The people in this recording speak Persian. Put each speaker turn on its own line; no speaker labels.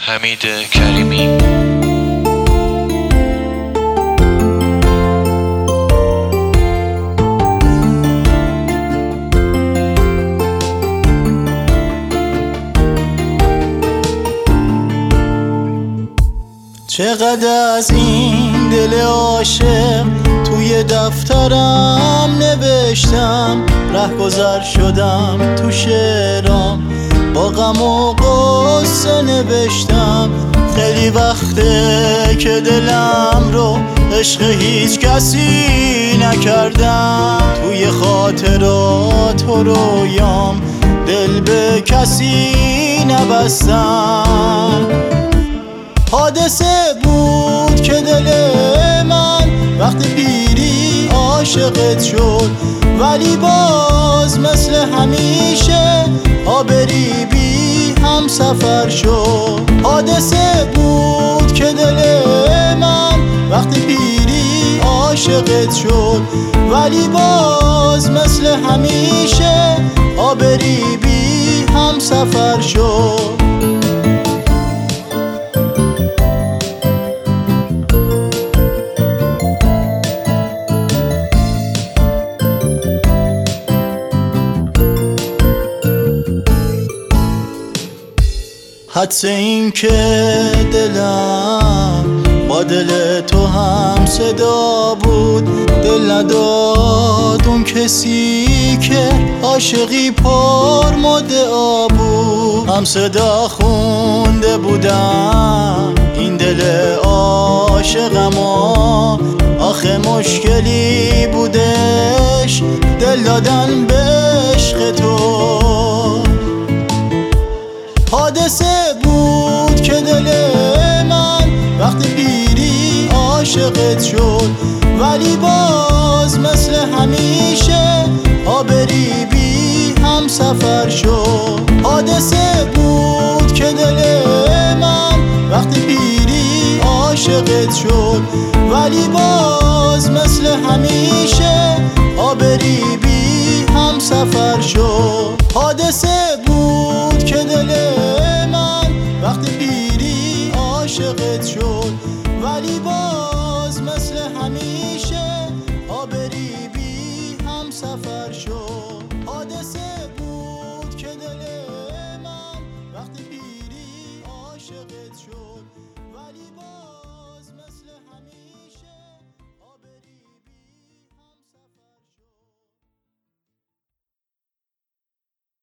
حمید کریمی.
چقدر از این دل عاشق توی دفترم نوشتم، رهگذر شدم تو شعرام، با غم و غصه نوشتم. خیلی وقته که دلم رو عشق هیچ کسی نکردم، توی خاطرات و رویام دل به کسی نبستم. حادثه بود که دل من وقتی پیری عاشقت شد، ولی باز مثل همیشه آبری بی هم سفر شد. حادثه بود که دل من وقتی پیری عاشقت شد، ولی باز مثل همیشه آبری بی هم سفر شد. حدس این که دلم با دل تو هم صدا بود، دل نداد اون کسی که عاشقی پر مدعا بود. هم صدا خونده بودم این دل عاشقم، آخه مشکلی بودش دل دادن به عشق تو. حادثه بود که دل من وقتی پیری عاشقت شد، ولی باز مثل همیشه آبری بی هم سفر شد. حادثه بود که دل من وقتی پیری عاشقت شد، ولی باز مثل همیشه آبری بی هم سفر شد. حادثه